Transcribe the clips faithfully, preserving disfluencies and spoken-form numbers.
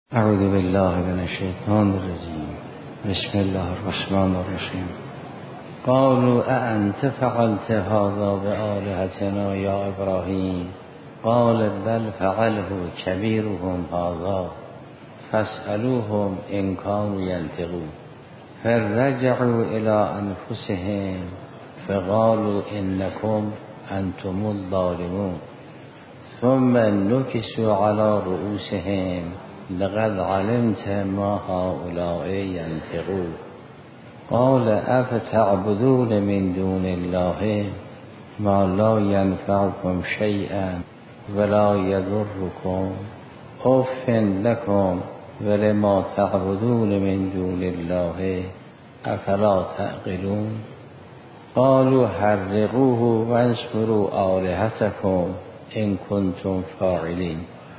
اعوذ بالله من الشیطان الرجیم. بسم الله الرحمن الرحیم. قالوا اانت فعلت هذا بآلهتنا یا ابراهیم قال بل فعله کبیرهم هذا فاسألوهم ان كانوا ينطقون فرجعوا الى انفسهم فقالوا انکم انتم الظالمون ثم نكسوا على رؤوسهم لقد علمت ما هؤلاء ينطقون قال افتعبدون من دون الله ما لا ينفعكم شيئا ولا يضركم اف لكم ولما تعبدون من دون الله افلا تعقلون قالوا حرقوه وانصروا آلهتكم ان كنتم فاعلين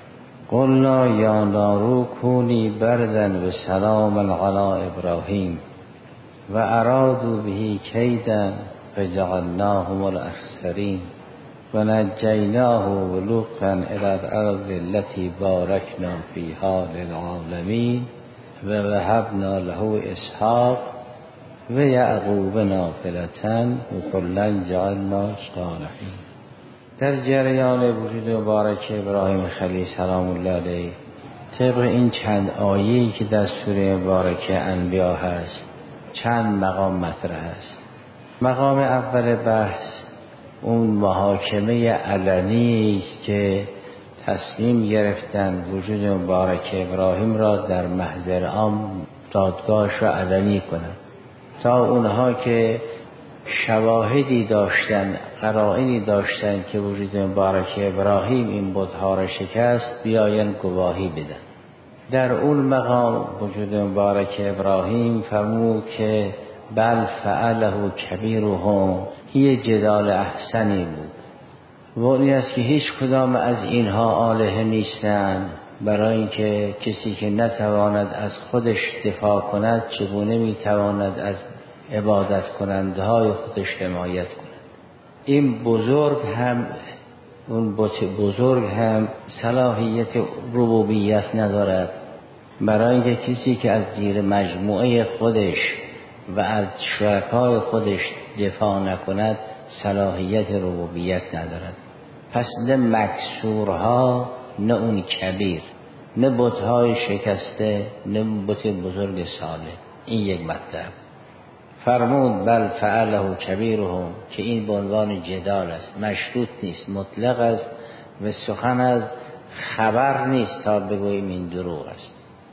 قلنا یا نار کونی بردا و سلاما علی ابراهیم و ارادوا به کیدا فجعلناهم الاخسرین و نجیناه و لوطا الی الارض التي بارکنا فیها للعالمین و وهبنا له اسحاق و یعقوب نافلة و کلا جعلنا صالحین. در جریان وجود مبارک ابراهیم خلیل سلام الله علیه طبق این چند آیه‌ای که در سوره مبارکه انبیا هست چند مقام مطرح است. مقام اول بحث اون محاکمه علنی است که تصمیم گرفتن وجود مبارک ابراهیم را در محضر عام دادگاهش را علنی کنند تا اونها که شواهدی داشتن، قرائنی داشتن که وجود مبارک ابراهیم این بت‌ها را شکست بیاین گواهی بدن. در اون مقام وجود مبارک ابراهیم فرمود که بل فعله کبیرهم، یه جدال احسنی بود و این است که هیچ کدام از اینها آلهه نیستند، برای اینکه کسی که نتواند از خودش دفاع کند چگونه میتواند از عبادت کننده های خودش حمایت کند. این بزرگ هم اون بزرگ هم صلاحیت ربوبیت ندارد، برای اینکه کسی که از زیر مجموعه خودش و از شرکای خودش دفاع نکند صلاحیت ربوبیت ندارد. پس نه مکسورها نه اون کبیر، نه بت‌های شکسته نه بت بزرگ صالح. این یک مطلب. فرمود بل فعله کبیرهم که این به عنوان جدال است، مشروط نیست، مطلق است و سخن از خبر نیست تا بگوییم این دروغ است.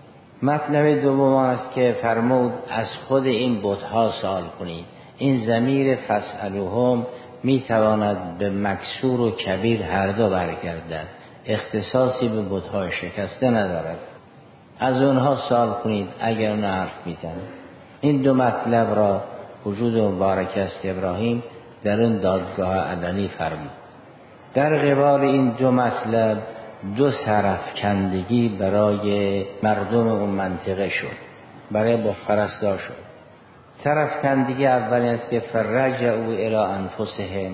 مطلب دوم است که فرمود از خود این بت‌ها سوال کنید. این ضمیر فاسألوهم میتواند به مکسور و کبیر هر دو برگردد، اختصاصی به بت‌های شکسته ندارد. از اونها سوال کنید اگر اون حرف میزنند. این دو مطلب را وجود مبارک است ابراهیم در اون دادگاه علنی فرمود. در قبال این دو مطلب دو سرافکندگی برای مردم اون منطقه شد، برای بت‌پرستان شد. سرافکندگی اولی است که فرجعوا الی انفسهم،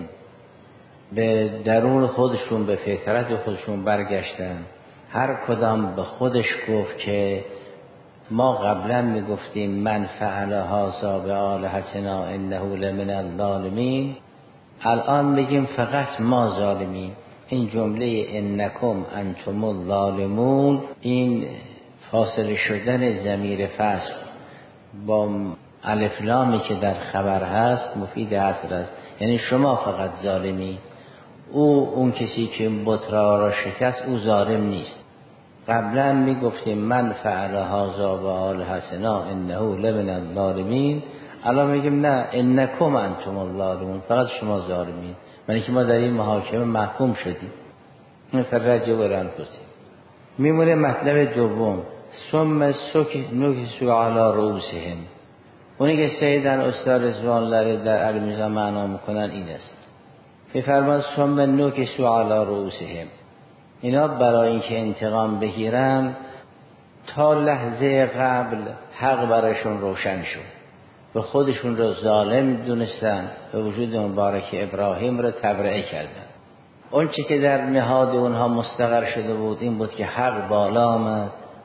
به درون خودشون به فطرت خودشون برگشتن. هر کدام به خودش گفت که ما قبلا میگفتیم من فعل هذا بآلهتنا انه لمن الظالمین، الان میگیم فقط ما ظالمین. این جمله انکم انتم الظالمون، این فاصله شدن ضمیر فصل با الف لامی که در خبر هست مفید حصر است، یعنی شما فقط ظالمین. او اون کسی که بت را شکست او ظالم نیست. قبلا میگفتیم من فعل هذا بآلهتنا انه لمن الظالمین، الان میگیم نه انکم انتم الظالمون، فقط شما ظالمین، یعنی که ما در این محاکمه محکوم شدیم. این فرجعوا الی انفسهم. میمونه مطلب دوم ثم نکسوا علی رؤوسهم. اونی که سیدن استاد رضوان الله در المیزان معنا میکنن این است. میفرماد ثم نکسوا علی رؤوسهم، اینا برای اینکه انتقام بگیرن تا لحظه قبل حق برایشون روشن شد، به خودشون رو ظالم دونستن، به وجود مبارک ابراهیم رو تبرئه کردن. اون چی که در نهاد اونها مستقر شده بود این بود که حق بالا آمد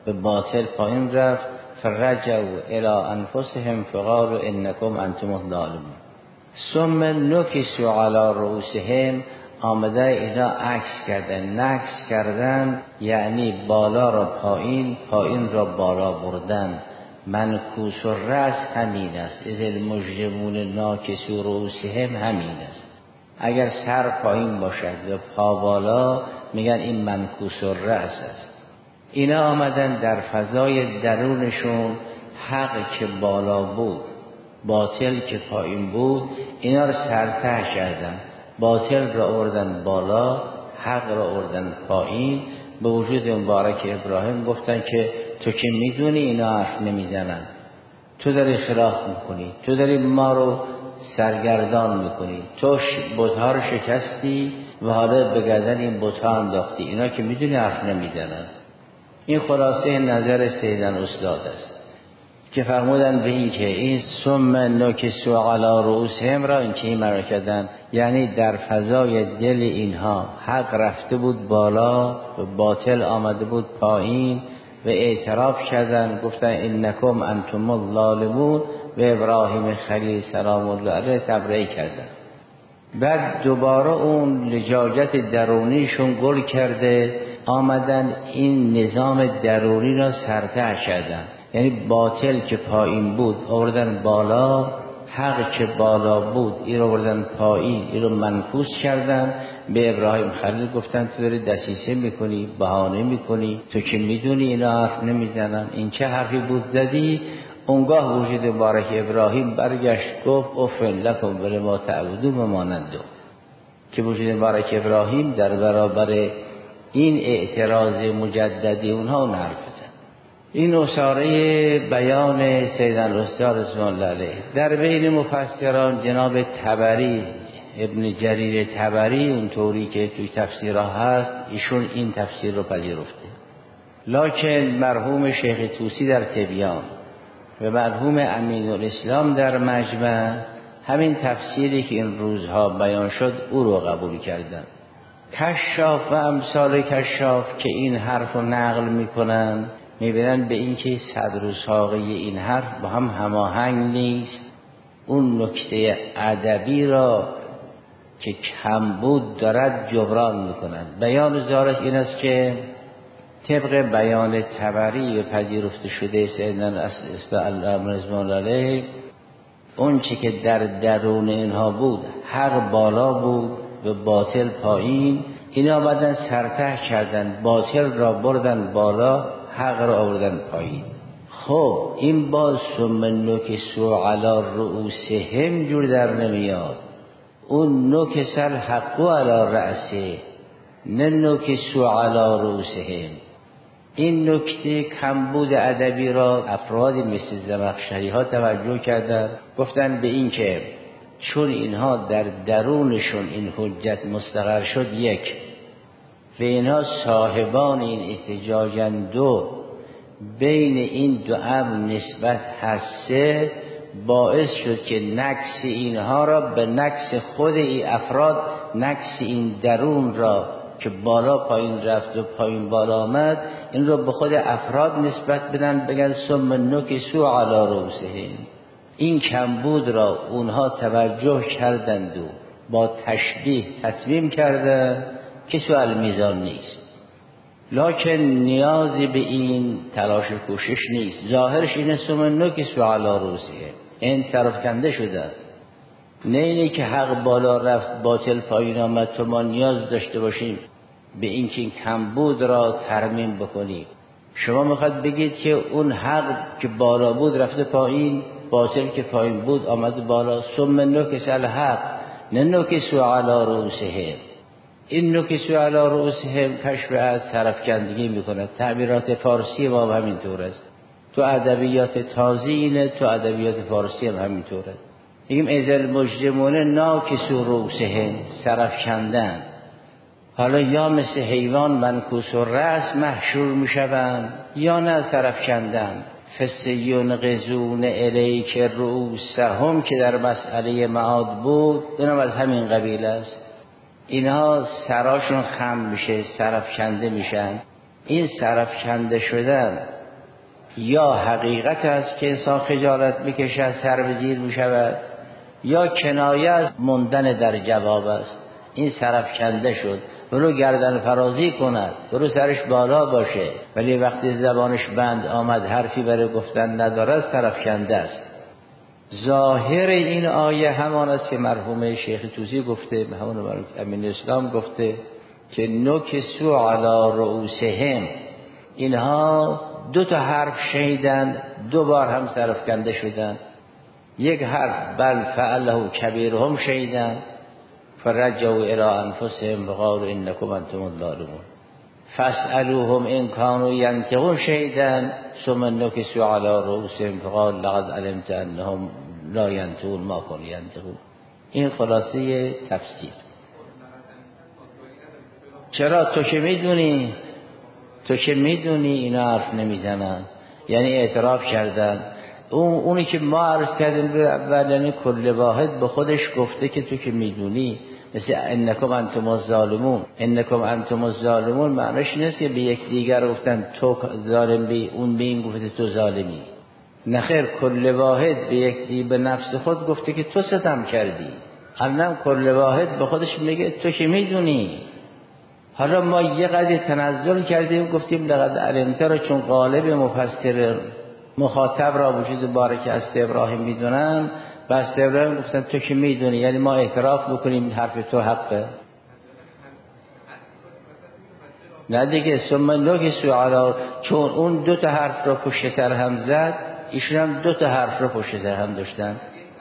به باطل پایین رفت. فرجعوا الی انفسهم فقالوا انکم انتم الظالمون. ثم نکسوا علی رؤوسهم، آمده اینا عکس کردن. نکس کردن یعنی بالا را پایین، پایین را بالا بردن. منکوس الرأس همین است. اذ المجرمون ناکسوا رؤوسهم همین است. اگر سر پایین باشد یا پا بالا میگن این منکوس الرأس است. اینا آمدن در فضای درونشون حق که بالا بود، باطل که پایین بود، اینا رو سرته کردن. باطل را آوردن بالا، حق را آوردن پایین. به وجود مبارک ابراهیم گفتن که تو که میدونی اینا حرف نمیزنن، تو داری خلاف میکنی، تو داری ما رو سرگردان میکنی، تو بت‌ها رو شکستی و حالا به گردن این بت‌ها انداختی، اینا که میدونی حرف نمیزنن. این خلاصه نظر سیدن استاد است که فرمودن به این که این ثم نکسوا علی رؤوسهم را این چی مرا کردن، یعنی در فضای دل اینها حق رفته بود بالا و باطل آمده بود پایین و اعتراف کردن، گفتن انکم انتم الظالمون و ابراهیم خلیل سلام الله علیه تبرئه کردن. بعد دوباره اون لجاجت درونیشون گل کرده، آمدن این نظام درونی را سرته کردن. یعنی باطل که پایین بود آوردن بالا، حق که بالا بود این رو آوردن پایین، این رو منکوس کردن. به ابراهیم خلیل گفتن تو داری دسیسه میکنی، بهانه میکنی، تو که میدونی اینا حرف نمیزنن، این چه حرفی بود زدی؟ اونگاه وجود مبارک ابراهیم برگشت گفت افن لکم ولما تعبدون و مانندو، که وجود مبارک ابراهیم در برابر این اعتراض مجددی اونها اون حرف زد. این اصاره بیان سیدن الاستاد رضوان الله علیه. در بین مفسران جناب طبری، ابن جریر طبری، اون طوری که توی تفسیرها هست، ایشون این تفسیر رو پذیرفته. لکن مرحوم شیخ طوسی در تبیان و مرحوم امین الاسلام در مجمع همین تفسیری که این روزها بیان شد او رو قبول کردن. کشاف و امثال کشاف که این حرف رو نقل میکنن میبینن به این که صدر و ساقه این حرف با هم هماهنگ نیست. اون نکته ادبی را که کمبود دارد جبران میکنن. بیان زارش این است که طبق بیان طبری و پذیرفته شده سیدنا استاد رضوان الله علیه، اون چی که در درون اینها بود حق بالا بود و باطل پایین، اینا آمدن سرته کردن، باطل را بردن بالا، حق را آوردن پایین. خب این باز ثم نکسوا علی رؤوسهم جور در نمیاد. اون نکس الحق علی رأسه، نه نکسوا علی رؤوسهم. این نکته کمبود ادبی را افرادی مثل زمخشری ها توجه کردند، گفتن به این که چون اینها در درونشون این حجت مستقر شد یک و اینها صاحبان این احتجاجن دو، بین این دو امر نسبت هسته، باعث شد که نقص اینها را به نقص خود این افراد، نقص این درون را که بالا پایین رفت و پایین بالا آمد، این رو به خود افراد نسبت بدن، بگن ثم نکسوا علی رؤوسهم. این کمبود را اونها توجه کردند و با تشبیه تتمیم کردند که سوال میزان نیست، لکن نیازی به این تلاش و کوشش نیست. ظاهرش اینه ثم نکسوا علی رؤوسهم، این طرف کنده شده، نه اینه که حق بالا رفت باطل پایین آمد تو ما نیاز داشته باشیم به این که این کمبود را ترمیم بکنیم. شما میخواد بگید که اون حق که بالا بود رفته پایین، باطل که پایین بود آمده بالا. ثم نکس الحق نه نکسوا علی رؤوسهم. این نکسوا علی رؤوسهم کشف از سرفکندگی میکنه. تعبیرات فارسی ما هم همینطور است، تو ادبیات تازی اینه، تو ادبیات فارسی هم همینطور است. میگیم اذ المجرمون ناکسوا رؤوسهم، سرفکندن. حالا یا مثل حیوان منکوس الرأس محشور میشوند یا نه سرفکندن. فسینغزون الیک رؤوسهم که در مسئله معاد بود، اونم از همین قبیل است. اینها سراشون خم میشه، سرفکنده میشن. این سرفکنده شدن یا حقیقت است که انسان خجالت میکشد سر به زیر میشود، یا کنایه از ماندن در جواب است. این سرفکنده شد، برو گردن فرازی کند، برو سرش بالا باشه، ولی وقتی زبانش بند آمد حرفی برای گفتن ندارد سرفکنده است. ظاهر این آیه همان است که مرحوم شیخ توسی گفته، همون مرحوم امین اسلام گفته که نکسو علی رؤوسهم، اینها دو تا حرف شنیدن، دو بار هم سرفکنده شدن. یک حرف بل فعله کبیرهم شنیدن، فرجعوا الی انفسهم وقالوا انکم انتم الظالمون. فاسألوهم ان كانوا ينطقون شنیدن، ثم نکسوا علی رؤوسهم فقال لقد علمت انهم لا ينطقون ما كانوا ينطقون. این خلاصه تفسیر. چرا؟ تو که میدونی تو که میدونی اینا حرف نمیزنن، یعنی اعتراف کردن. اون اونی که ما عرض کردیم به اول، یعنی کل واحد به خودش گفته که تو که میدونی، مثل انکم انتم الظالمون. انکم انتم الظالمون معنیش نیست که به یک دیگر گفتن تو ظالم بی، اون به این گفته تو ظالمی. نخیر، کل واحد به یک دی به نفس خود گفته که تو ستم کردی. الان کل واحد به خودش میگه تو که میدونی. حالا ما یه قدر تنزل کردیم گفتیم لقد علمت را، چون غالب مفسر مخاطب را وجود بارک است ابراهیم میدونن، بس ابراهیم گفتن تو که میدونی، یعنی ما اعتراف بکنیم حرف تو حقه. نه دیگه، ثم نکسوا علی، چون اون دو تا حرف را پشت سر هم زد، ایشون هم دو تا حرف را پشت سر هم داشتن.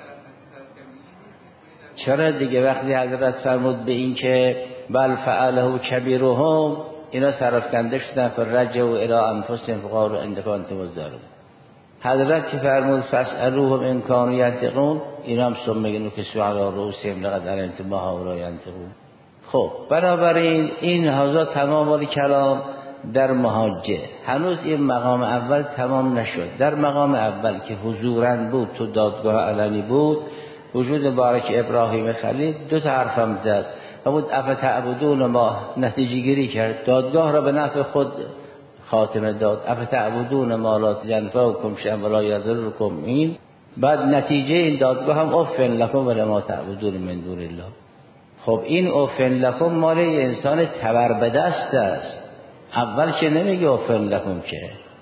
چرا دیگه؟ وقتی حضرت فرمود به این که بل فعله کبیرهم، اینا سرفکنده شدن، فرجعوا الی انفسهم فقالوا انکم انتم الظالمون. حضرت که فرمود فاسألوهم ان كانوا ينطقون، اینا هم ثم نکسوا علی رؤوسهم لقد علمت ما هؤلاء ينطقون. خب بنابراین این هذا تمام کلام در محاجه. هنوز این مقام اول تمام نشد. در مقام اول که حضوراً بود، تو دادگاه علنی بود، وجود بارک ابراهیم خلیل، دو تا حرفم زد و بود افتعبدون ما، نتیجه گیری کرد، دادگاه را به نفع خود خاتمه داد. افتعبدون ما لا تنفعکم شیئا ولا یضرکم. این بعد نتیجه این دادگاه هم افن لکم ولما تعبدون من دون الله. خب این افن لکم مال انسان تبربدست است. اول که نمیگه افن لکم که.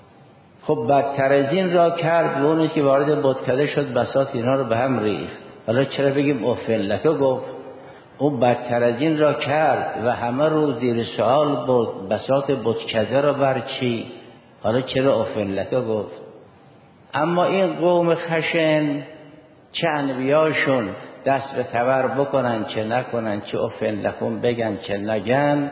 خب بدتر از این را کرد و اونی که وارد بتکده شد بساط اینا رو به هم ریخت. حالا چرا بگیم افن لکه؟ گفت اون بدتر از این را کرد و همه رو زیر سوال برد، بساط بتکده را بر چی؟ حالا چرا افن لکه گفت؟ اما این قوم خشن چه انبیاشون دست به تبر بکنن چه نکنن، چه افن لکم بگن چه نگن،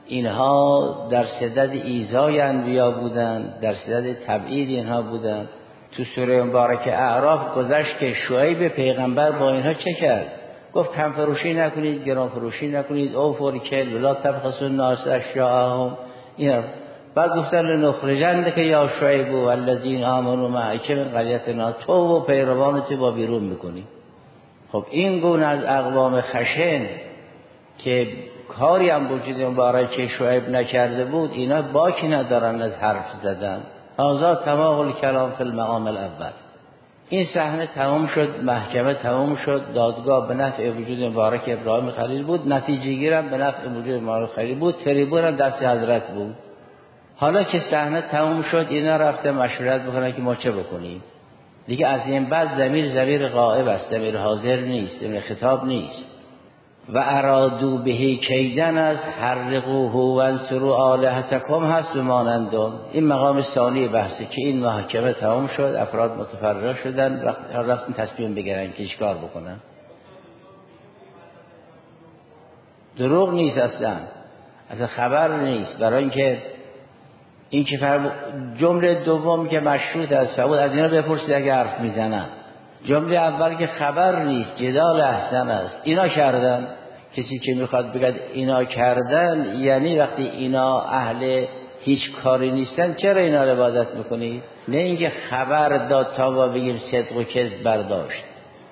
اینها در صدد ایذای انبیا بودن، در صدد تبعید اینها بودن. تو سوره مبارک اعراف گذشت که شعیب پیغمبر با اینها چه کرد؟ گفت کم فروشی نکنید، گران فروشی نکنید، اوفوا الکیل ولا تبخسوا الناس اشیاءهم. اینا بعد گفتن لنخرجنک یا شعیب و الذین آمنوا معک من قریتنا، تو و پیروانت با بیرون میکنی. خب این گونه از اقوام خشن که کاری هم وجود مبارک شعیب نکرده بود، اینا باکی ندارن از حرف زدن. هذا تمام الکلام فی المقام الاول. این صحنه تمام شد، محکمه تمام شد، دادگاه به نفع وجود مبارک ابراهیم خلیل بود، نتیجه گیرم به نفع وجود مبارک خلیل بود، تریبون هم دست حضرت بود. حالا که صحنه تمام شد، اینا رفته مشورت بکنن که ما چه بکنیم دیگه. از این بعد ضمیر ضمیر غائب است، ضمیر حاضر نیست، ضمیر خطاب نیست. و ارادو بهی کیدن از حرقوه و انصروا آلهتکم هست و مانندون. این مقام ثانی بحثه که این محکمه تمام شد، افراد متفرق شدن، رفتن تصمیم بگیرن که چیکار بکنن. دروغ نیست اصلا، اصلا خبر نیست. برای اینکه این که فرم... جمله دوم که مشروط است فبود از اینا بپرسید اگه حرف میزنن. جمله اول که خبر نیست، جدال احسن است. اینا کردن. کسی که میخواد بگه اینا کردن، یعنی وقتی اینا اهل هیچ کاری نیستن چرا اینا رو عبادت میکنید؟ نه اینکه خبر داد تا با بگیم صدق و کذب برداشت.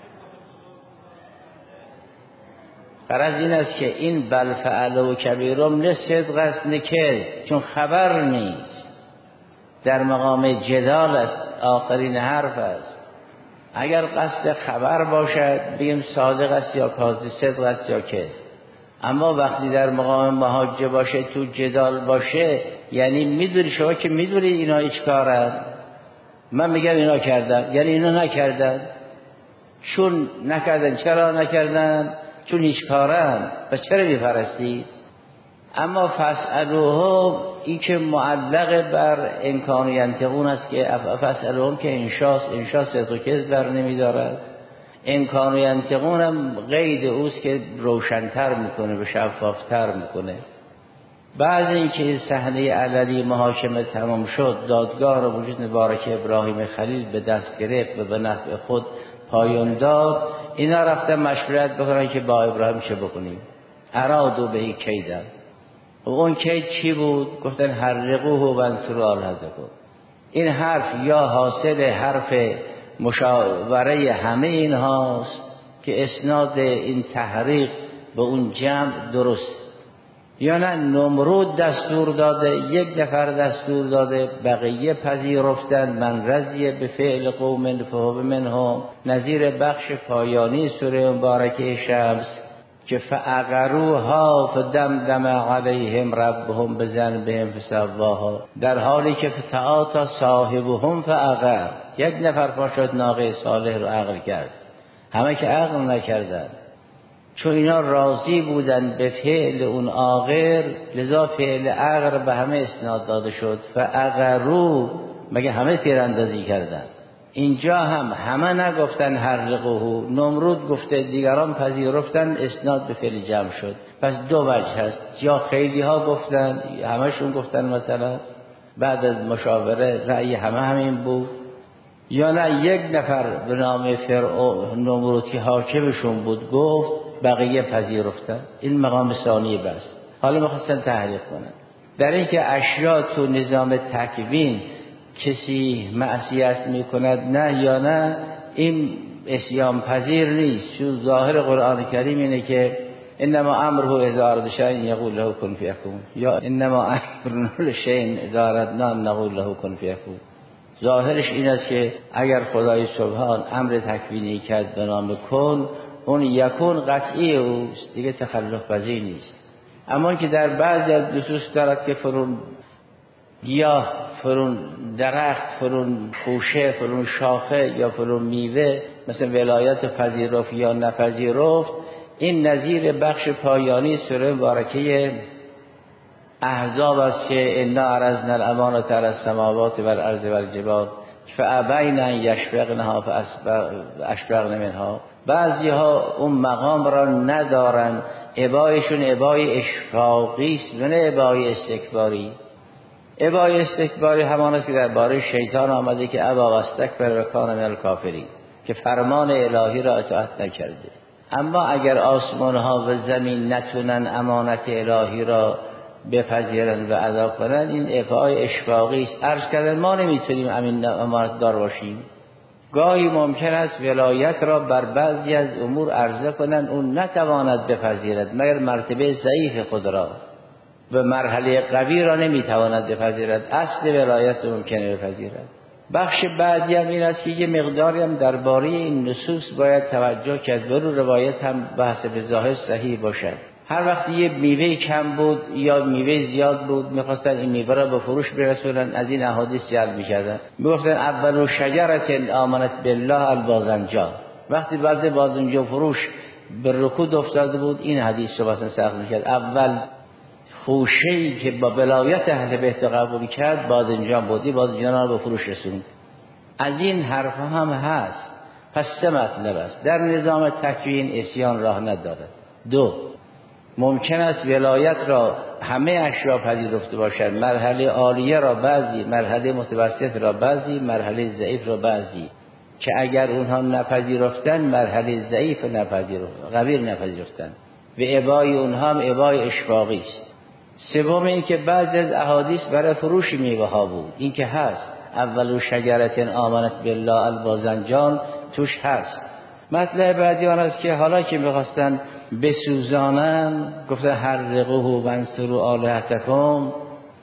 غرض این است که این بل فعل و کبیرم نه صدق است نه کذب، چون خبر نیست. در مقام جدال است، آخرین حرف است. اگر قصد خبر باشد بگیم صادق است یا کاذب، صدق است یا کذب. اما وقتی در مقام محاجه باشه، تو جدال باشه، یعنی میدونی، شما که میدونی اینا هیچ کارن، من میگم اینا کردن، یعنی اینا نکردن. چون نکردن، چرا نکردن؟ چون هیچ کارن. پس چرا میپرستی؟ اما فاسألوهم این که معلق بر امکان ینطقون است که فاسألوهم که انشاء انشاء صدق و کذب بر نمیدارد. امکان ینطقون هم قید اوست که روشن‌تر میکنه، به شفافتر میکنه. بعد اینکه صحنه علنی محاکمه تمام شد، دادگاه را وجود مبارک ابراهیم خلیل به دست گرفت و به نفع خود پایان داد. اینا رفتن مشورت بکنن که با ابراهیم چه بکنیم. ارادو به کیدن. و اون کید چی بود؟ گفتن حرقوه و انصروا آلهتکم. این حرف یا حاصل حرف مشاوره همه این هاست که اسناد این تحریق به اون جمع درست، یا نه نمرود دستور داده، یک نفر دستور داده، بقیه پذیرفتن. من رضی به فعل قوم فهو منهم، نظیر بخش پایانی سوره مبارکه شمس که فعقروها فدمدم علیهم ربهم بذنبهم فسواها، در حالی که فتعاتی صاحبهم فعقر، یک نفر پاشد ناقه صالح رو عقل کرد، همه که عقل نکردن. چون اینا راضی بودن به فعل اون عاقر، لذا فعل عقر به همه اسناد داده شد. فعقرو، مگه همه تیراندازی کردن؟ اینجا هم همه نگفتن حرقوه، نمرود گفته، دیگران پذیرفتن، اسناد به فعل جمع شد. پس دو وجه هست، یا خیلی ها گفتن، همشون گفتن مثلا بعد از مشاوره رأی همه همین بود، یا نه یک نفر به نام فرعون نمرود که حاکمشون بود گفت، بقیه پذیرفتن. این مقام ثانی بس. حالا میخواستن تحریق کنن در این که اشیا تو نظام تکوین کسی معصیت میکند نه یا نه، این اسیان پذیر نیست. چون ظاهر قرآن کریم اینه که انما امره اذا اراد شیئا یقول له کن فیکون، یا انما امرنا لشیء اذا اردنا نقول له کن فیکون. ظاهرش این است که اگر خدای سبحان امر تکوینی کرد به نام کن، اون یکون قطعی اوست، دیگه تخلف پذیر نیست. اما که در بعضی از نصوص دارد که فرون گیاه، فرون درخت، فرون خوشه، فرون شاخه یا فرون میوه، مثل ولایت پذیرفت یا نپذیرفت، این نظیر بخش پایانی سوره مبارکه احزاب است که انا عرضنا الامانة علی السماوات والارض والجبال فابین ان یشفقنها فاشفقن منها. بعضی ها اون مقام را ندارن، ابایشون ابای اشفاقی است، نه ابای استکباری. ابای استکباری همان است که درباره شیطان آمده که ابا واستکبر و کان من الکافرین، که فرمان الهی را اطاعت نکرده. اما اگر آسمان ها و زمین نتونن امانت الهی را بپذیرن و ادا کنن، این ابای اشفاقی است. عرض کردن ما نمیتونیم امین امانت دار باشیم. گاهی ممکن است ولایت را بر بعضی از امور عرضه کنن، اون نتواند بپذیرد مگر مرتبه ضعیف خود را، و مرحله قوی را نمیتواند بپذیرد. اصل ولایت ممکنه بپذیرد. بخش بعدی هم این است که یه مقداری هم درباره این نصوص باید توجه کرد، ولو روایت هم بحث به ظاهر صحیح باشد. هر وقت یه میوه کم بود یا میوه زیاد بود، میخواستن این میوه را به فروش برسونن، از این احادیث جلب میکردن. میگفتن اول شجرة آمنت بالله الباذنجان. وقتی بعضی باذنجان فروش به رکود افتاده بود، این حدیث رو واسه ساخت میکرد. اول خوشه‌ای که با ولایت اهل بیت قبول کرد باذنجان بودی، باذنجان رو به فروش رسوند. از این حرف هم هست. پس سه مطلب است. در نظام تکوین اسیان راه نداره. دو، ممکن است ولایت را همه اشیا پذیرفته باشد، مرحله عالیه را بعضی، مرحله متوسط را بعضی، مرحله ضعیف را بعضی، که اگر اونها نپذیرفتن مرحله ضعیف نپذیرفتن، قوی نپذیرفتن، و ابای اونها هم ابای اشفاقی است. سوم این که بعضی از احادیث برای فروش میوه ها بود، این که هست. اول شجرة آمنت بالله الباذنجان توش هست. مطلب بعدی آن است که حالا که میخواستن بسوزانن، گفتن حرقوه وانصروا آلهتکم،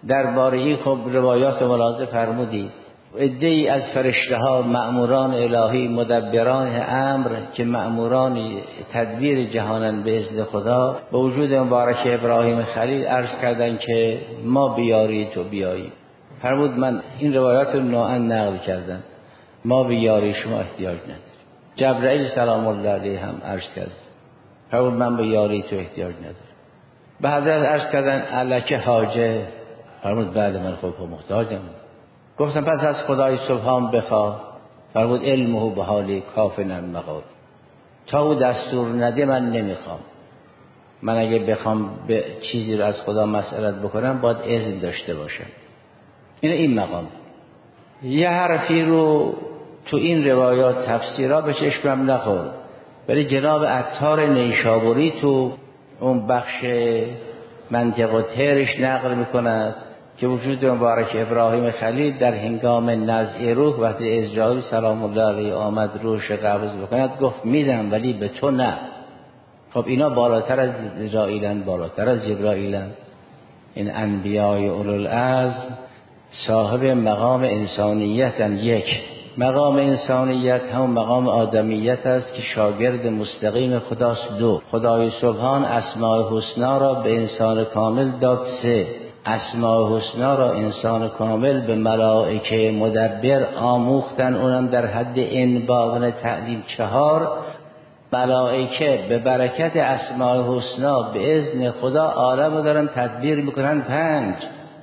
درباره این خب روایات ملاحظه فرمودید. عده‌ای از فرشته ها، مأموران الهی، مدبران امر که مأموران تدبیر جهانن به اذن خدا، به وجود مبارک ابراهیم خلیل عرض کردند که ما بیاری تو بیایی. فرمود من این روایات رو نوعا نقل کردم، ما به یاری شما احتیاج نداریم. جبرائیل سلام الله علیه هم عرض کرد، فرمود من به یاری تو احتیاج ندارم. به حضرت عرض کردن الک حاجه، فرمود بله من خود محتاجم. گفتم پس از خدای سبحان بخواه، فرمود علمه به حالی کافنن مقال. تا او دستور نده من نمیخوام. من اگه بخوام به چیزی رو از خدا مسئلت بکنم باید اذن داشته باشم. این این مقام. یه حرفی رو تو این روایات تفسیرها به چشمم نخورد، ولی جناب عطار نیشابوری تو اون بخش منطق و ترش نقل میکند که وجود مبارک ابراهیم خلیل در هنگام نزع روح وقتی اسرائیل سلام الله علیه آمد روح قبض بکند گفت میدم ولی به تو نه. خب اینا بالاتر از اسرائیلن، بالاتر از جبرائیلن. این انبیای اولوالعزم صاحب مقام انسانیتن. یک مقام انسانیت هم مقام آدمیت است که شاگرد مستقیم خداست. دو خدای سبحان اسماء الحسنا را به انسان کامل داد. سه اسماء الحسنا را انسان کامل به ملائکه مدبر آموختن، اونم در حد انباغ تعلیم. چهار ملائکه به برکت اسماء الحسنا به اذن خدا عالم دارن تدبیر میکنن. پنج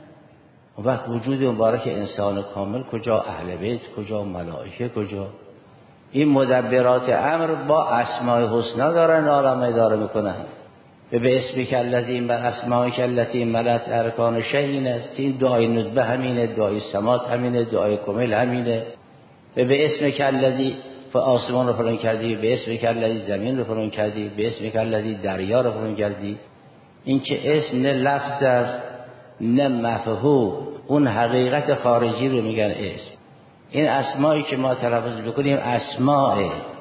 وقت وجود مبارک انسان کامل کجا؟ اهل بیت کجا؟ ملائکه کجا؟ این مدبرات امر با اسماء الحسنا دارن عالم اداره میکنن. به اسمک الذی من اسمائک التی ملت ارکان شیء است. این دعای ندبه همینه، دعای سمات همینه، دعای کمیل همینه. به اسمک الذی آسمان رو فلان کردی، به اسمک الذی زمین رو فلان کردی، به اسمک الذی دریا رو فلان کردی. این که اسم نه لفظ است نه مفهوم، اون حقیقت خارجی رو میگن اسم. این اسمایی که ما تلفظ بکنیم اسماء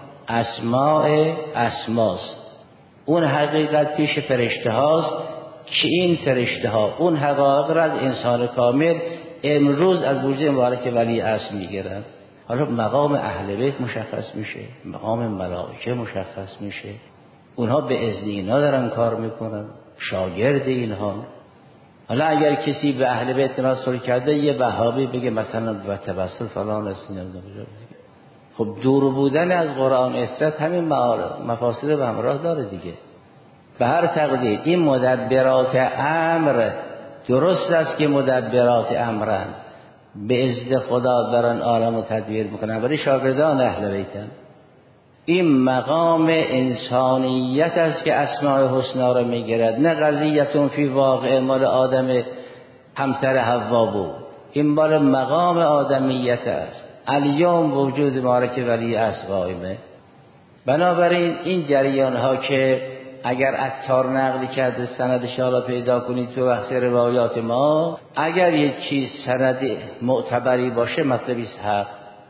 اسماء اسماست. اون حقیقت پیش فرشته هاست که این فرشته ها اون حقایق را از انسان کامل امروز از وجود مبارک ولی اسم میگیرن. حالا مقام اهل بیت مشخص میشه، مقام ملائکه مشخص میشه. اونها به اذن اینا دارن کار میکنن، شاگرد اینها. حالا اگر کسی به اهل بیت تناسل کرده یه وهابی بگه مثلا و توسل فلان است، خب دور بودن از قرآن اطرت همین مفاسد به همراه داره دیگه. به هر تقدیر این مدبرات امر درست است که مدبرات امرن به اذن خدا دارن عالم و تدبیر میکنن، ولی شاگردان اهل بیتن. این مقام انسانیت است که اسماء حسنا را میگیرد، نه قضیتون فی واقع مال آدم همسر حوا بود. این مال مقام آدمیت است. الیوم وجود مبارک ولی است قائمه. بنابراین این جریان ها که اگر عطار نقل کرده سندش را پیدا کنید تو بحث روایات ما، اگر یک چیز سند معتبری باشه مطلبی است حق.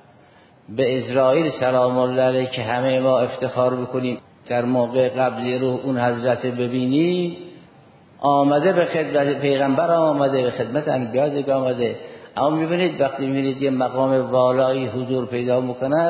به اسرائیل سلام الله علیه که همه ما افتخار بکنیم در موقع قبض روح اون حضرت ببینیم، آمده به خدمت پیغمبر، آمده به خدمت انبیا دیگه آمده. اما میبینید وقتی میبینید یه مقام والایی حضور پیدا میکند،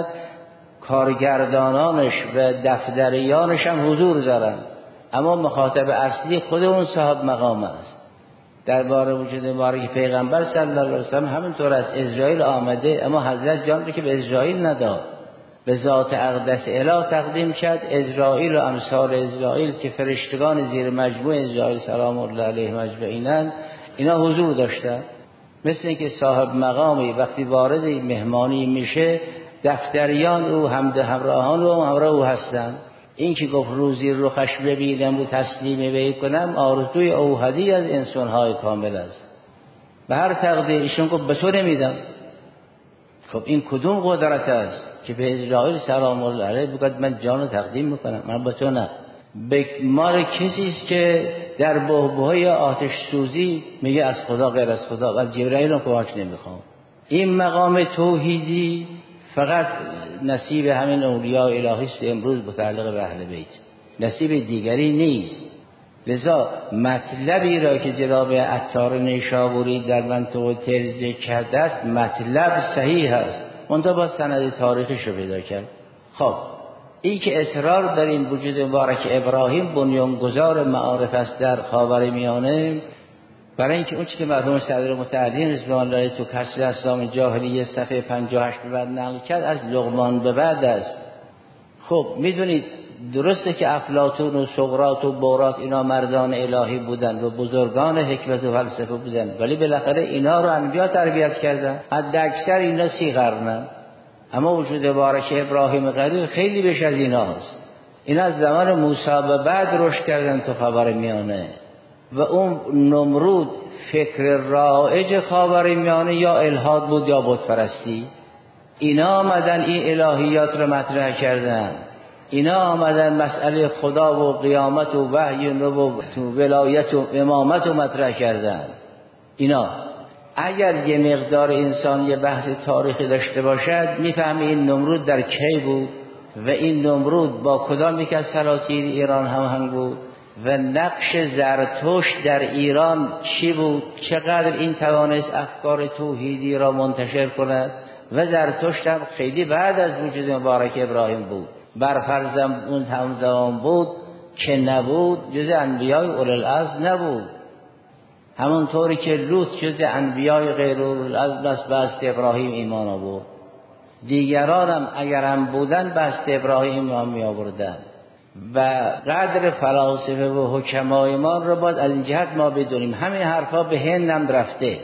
کارگردانانش و دفتریانش هم حضور دارن، اما مخاطب اصلی خود اون صاحب مقام است. درباره وجود مبارک پیغمبر صلی الله علیه و سلم همینطور است. اسرائیل آمده اما حضرت جان رو که به اسرائیل نداد، به ذات اقدس اله تقدیم کرد. اسرائیل و امثال اسرائیل که فرشتگان زیر مجموع اسرائیل سلام الله علیه مجمعینن، اینا حضور داشتن. مثل اینکه صاحب مقامی وقتی وارد مهمانی میشه، دفتریان او همده همراهان او همراه او هستن. این که گفت روزی رخش ببینم و تسلیم وی کنم، آرزوی اوحدی از انسان‌های کامل است. به هر تقدیر ایشون گفت به تو نمیدم. خب این کدوم قدرت است که به اسرائیل سلام الله علیه بگوید من جان تقدیم میکنم، من به تو نه. به مال کسی است که در بحبوحه آتش سوزی میگه از خدا غیر از خدا و جبرائیل رو کمک نمیخوام. این مقام توحیدی فقط نصیب همین اولیاء الهی است امروز متعلق به اهل بیت، نصیب دیگری نیست. لذا مطلبی را که جناب عطار نیشابوری در منطقه ترجمه کرده است مطلب صحیح است، منتها با سند تاریخیش رو پیدا کرد. خب این که اصرار در این وجود مبارک ابراهیم بنیانگذار معارف است در خاورمیانه، برای اینکه اون چیزی که مرحوم صدر متعلین رضوان الله تو کسر اسلام جاهلیه صفحه پنجاه و هشت به بعد نقل کرد از لقمان به بعد است. خب میدونید درسته که افلاطون و سقراط و بوراک اینا مردان الهی بودن و بزرگان حکمت و فلسفه بودن، ولی بالاخره اینا رو انبیا تربیت کردن. حد اکثر اینا سی قرنن، اما وجود مبارک ابراهیم خلیل خیلی بیش از ایناست. اینا از زمان موسی به بعد رشد کردن تو خاورمیانه و اون نمرود فکر رایج خاورمیانه یا الحاد بود یا بت پرستی. اینا آمدن این الهیات رو مطرح کردن، اینا آمدن مسئله خدا و قیامت و وحی و نبوت و ولایت و امامت رو مطرح کردن. اینا اگر یه مقدار انسان یه بحث تاریخی داشته باشد میفهمه این نمرود در کی بود و این نمرود با کدام یک از سلاطین ایران هماهنگ بود و نقش زرتشت در ایران چی بود، چقدر این توانست افکار توحیدی را منتشر کند. و زرتشت هم خیلی بعد از وجود مبارک ابراهیم بود، برفرضم اون هم زمان بود که نبود جز انبیای اولوالعزم نبود، همونطوری که لوط جز انبیای غیر اولوالعزم بس بست ابراهیم ایمان آورد. دیگران هم اگر هم بودن بست ابراهیم ایمان می آوردن. و قدر فلاسفه و حکمای ما رو باید از این جهت ما بدونیم. همین حرفا به هند هم رفته،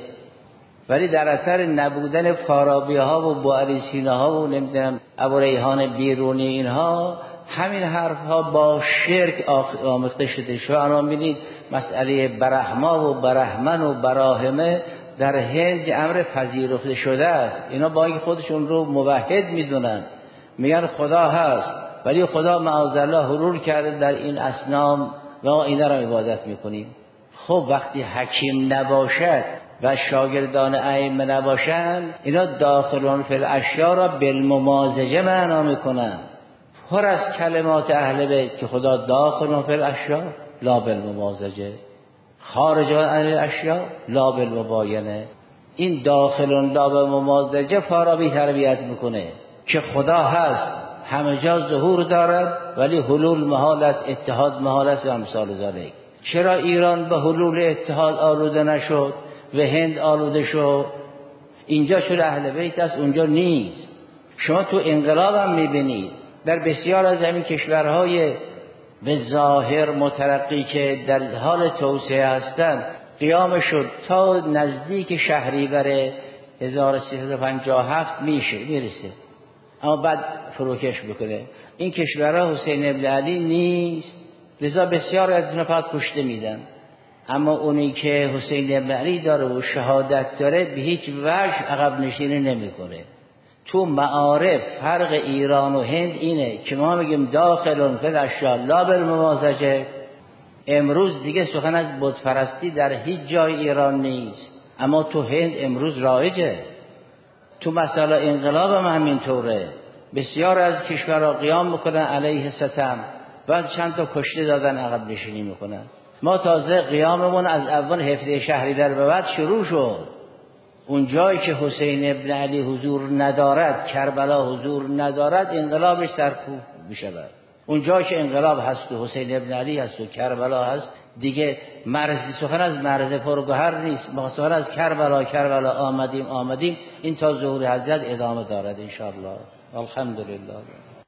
ولی در اثر نبودن فارابی ها و بوعلی سینا ها و نمیدونم ابو ریحان بیرونی اینها، همین حرف ها با شرک آمیخته شده. شما الان می‌بینید مسئله برهما و برهمن و براهمه در هند امر پذیرفته شده است. اینا با اینکه خودشون رو موحد میدونن، میگن خدا هست، ولی خدا معاذالله حلول کرده در این اصنام و اینا را عبادت میکنیم. خب وقتی حکیم نباشد و شاگردان ائمه نباشند، اینا داخلون فی الاشیاء را بالممازجه معنا میکنن. پر از کلمات اهل بیت که خدا داخلون فی الاشیاء لا بالممازجه، خارج عن الاشیاء لا بالمباینه. این داخلون لا بالممازجه فارابی تربیت میکنه که خدا هست، همه جا ظهور دارد، ولی حلول محال است، اتحاد محال است و امثال ذالک. چرا ایران به حلول اتحاد آلوده نشد و هند آلوده شد؟ اینجا شد اهل بیت است، اونجا نیست. شما تو انقلاب هم میبینید در بسیار از همین کشورهای به ظاهر مترقی که در حال توسعه هستند قیام شد تا نزدیک شهریور هزار و سیصد و پنجاه و هفت میشه میرسه، اما بعد فروکش بکنه. این کشورها حسین ابن علی نیست، لذا بسیار از اینا فقط کشته میدن. اما اونی که حسین ابن علی داره و شهادت داره به هیچ وجه عقب نشینی نمیکنه. تو معارف فرق ایران و هند اینه که ما میگیم داخلون فی الاشیاء لا بالممازجه. امروز دیگه سخن از بت پرستی در هیچ جای ایران نیست، اما تو هند امروز رایجه. تو مسئله انقلاب هم همینطوره، بسیار از کشورها قیام میکنن علیه ستم، بعد چند تا کشته دادن عقب نشینی میکنن. ما تازه قیاممون از اول هفته شهریور به بعد شروع شد. اون جایی که حسین ابن علی حضور ندارد، کربلا حضور ندارد، انقلابش سرکوب میشود. اون جایی که انقلاب هست و حسین ابن علی هست و کربلا هست، دیگه مرز سخن از مرز پرگوهر نیست، سخن از کربلا کربلا آمدیم آمدیم. این تا ظهور حضرت ادامه دارد ان شاء الله. الحمدلله.